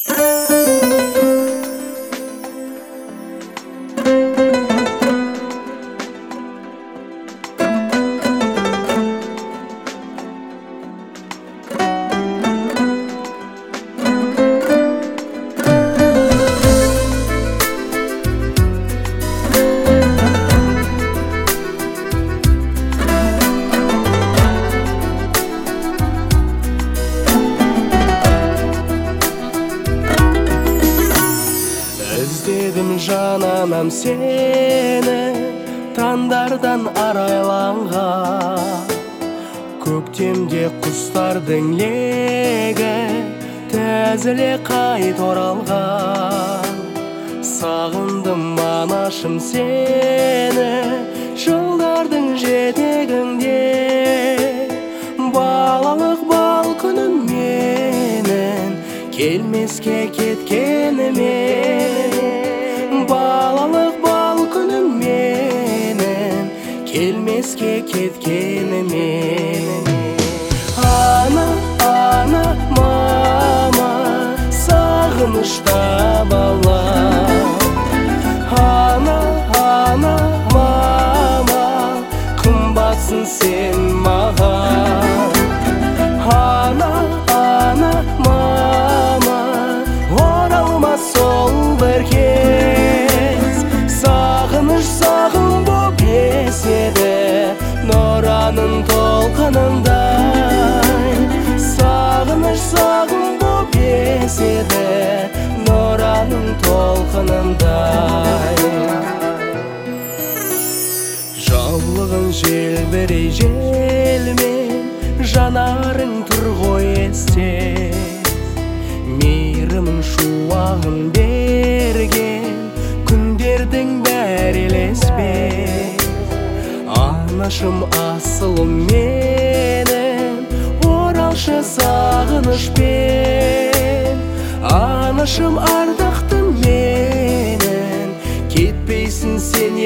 Іздедім жананам сені таңдардан арайланған, көктемде құстардың легі тәзіле қайт оралған. Сағындым анашым сені жылдардың жетегінде, балалық бал күнім менің келмеске кеткенімен. Балалық бал күнім менің келмеске кеткенімен. Ана, ана, мама, сағынышта бала. Ана, ана, мама, қымбатсың сен маған. Ана, ана, мама, оралмас сол бір кез. Сағыныш сағым боп еседі нұраның толқынындай. Сағыныш сағым боп еседі нұраның толқынындай. Жаулығын желбірей желмен, жанарың тұр ғой есте. Мейірімін шуағын берген күндердің бәрі елеспе. Анашым асылым менің, оралшы сағынышпен. Анашым ардақтым менің, кетпейсің сен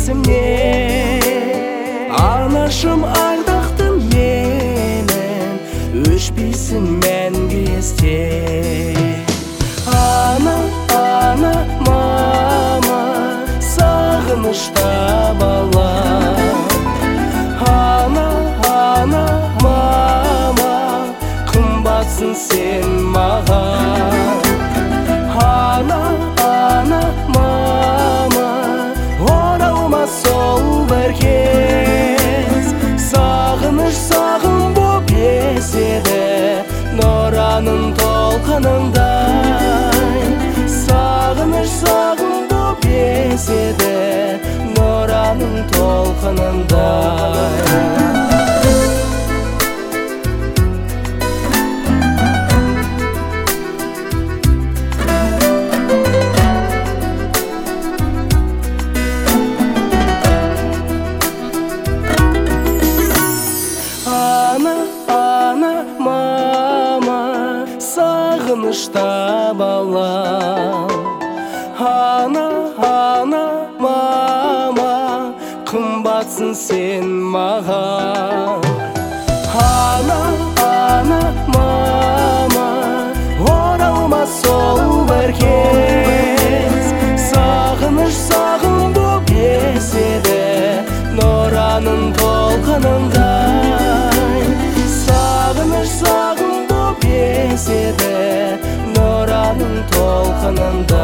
есімнен. Анашым ардақтым менің, өшпейсің мәңгі есте. Ана, ана, мама, сағынышта бала. Ана, ана, мама, қымбатсың сен маған. Ана, ана, мама, оралмас сол бір кез. Сағыныш сағым боп еседі нұраның толқынындай. Сағыныш сағым боп еседі нұраның толқынындай. Ана, ана, мама, сағынышта бала. Ана, ана, мама, қымбатсың сен маған. Ана, ана, мама, оралмас сол бір кез. Сағыныш сағым боп еседі нұраның толқынындай. Сағыныш сағым боп еседі нұраның толқынындай.